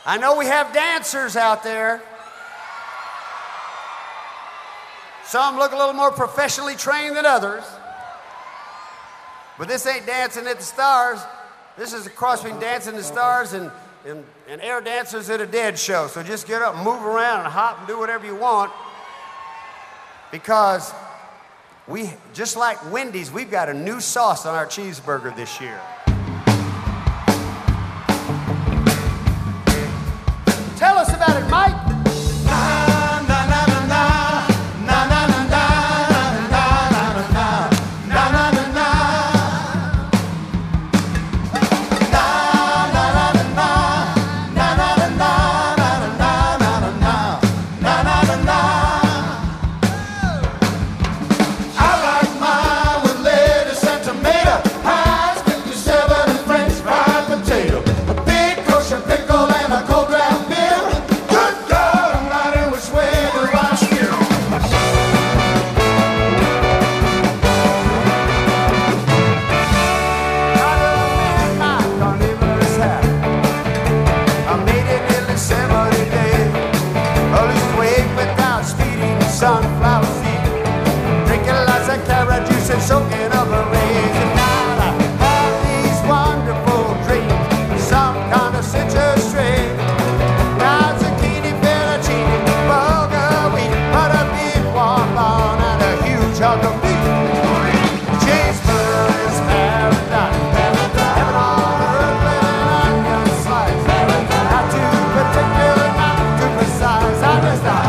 I know we have dancers out there. Some look a little more professionally trained than others. But this ain't Dancing at the Stars. This is a cross between Dancing at the Stars and Air Dancers at a Dead show. So just get up, move around, and hop and do whatever you want. Because we, just like Wendy's, we've got a new sauce on our cheeseburger this year. Tell us about it, Mike. Sunflower seed, drinking lots of carrot juice and soaking up a raisin. Now I have these wonderful dreams, some kind of citrus tree. Now zucchini, fettuccine, bulgur wheat, but a big waffle and a huge hunk of meat. Cheeseburger is paradise, heaven on earth, living onion slice. Not too particular, not too precise. I just thought.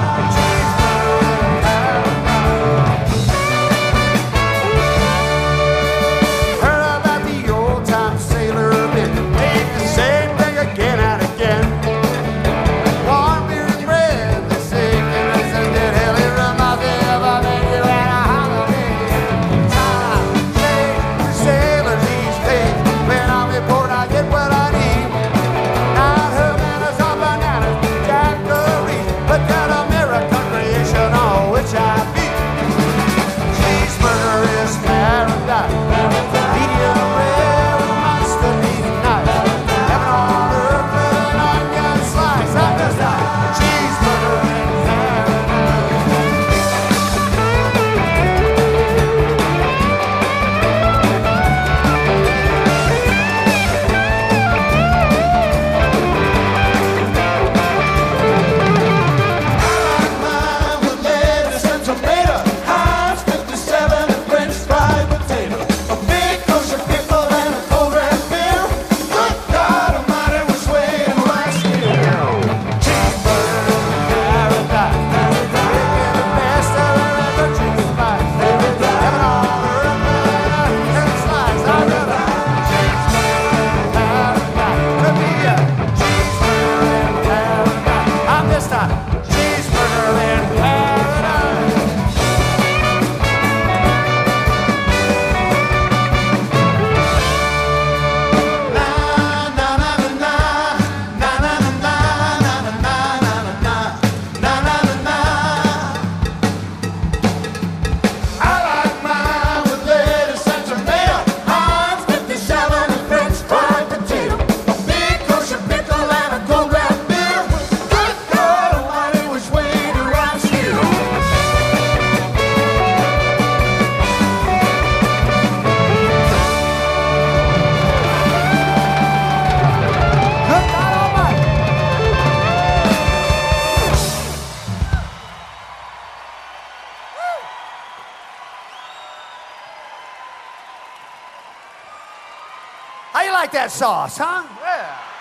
How you like that sauce, huh? Yeah.